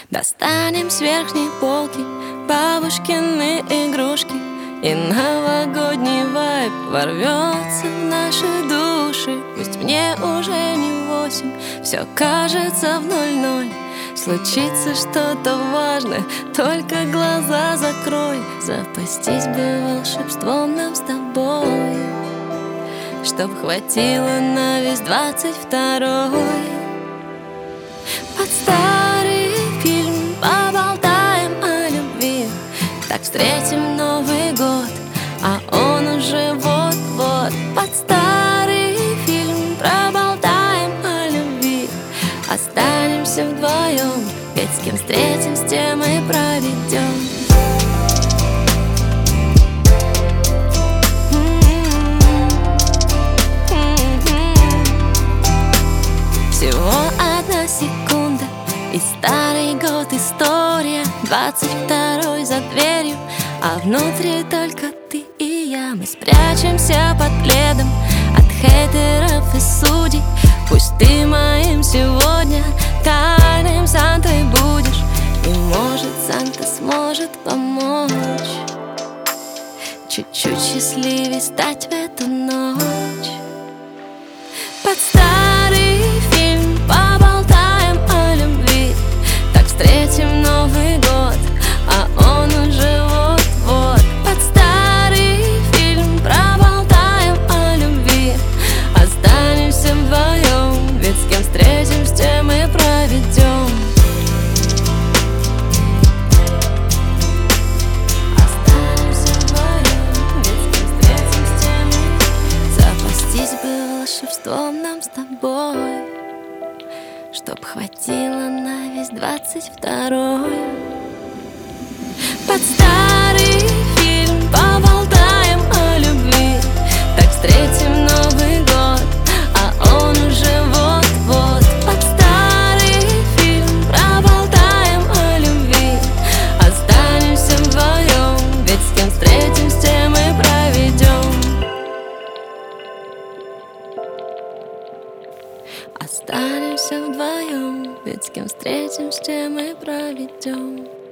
Достанем с верхней полки бабушкины игрушки, и новогодний вайб ворвется в наши души. Пусть мне уже не 8, все кажется в 00. Случится что-то важное, только глаза закрой. Запастись бы волшебством нам с тобой, чтоб хватило на весь 22-й. Под старый фильм поболтаем о любви, так встретим Новый год, а он уже вот-вот. Под старый фильм проболтаем о любви, останемся вдвоем, ведь с кем встретим, с тем и проведем. Всего одна секунда, и старый год история, 22-й за дверью, а внутри только ты и я. Мы спрячемся под пледом от хейтеров и судей. Пусть ты моим сегодня тайным Сантой будешь, и может Санта сможет помочь чуть-чуть счастливее стать в эту ночь. Под старый фильм поболтаем о любви, так встретим Новый год, а он уже вот-вот. Под старый фильм проболтаем о любви, останемся вдвоем, ведь с кем встретим, с тем и проведем. Останемся вдвоем, ведь с кем встретим, с тем и запастись бы волшебством нам с тобой, чтоб хватило на весь 22-й. Под старый фильм поболтаем о любви, так встретим Новый год, а он уже вот-вот. Под старый фильм проболтаем о любви, останемся вдвоем, ведь с кем встретим, с тем и проведем. Останемся вдвоем, ведь с кем встретим, с тем и проведем.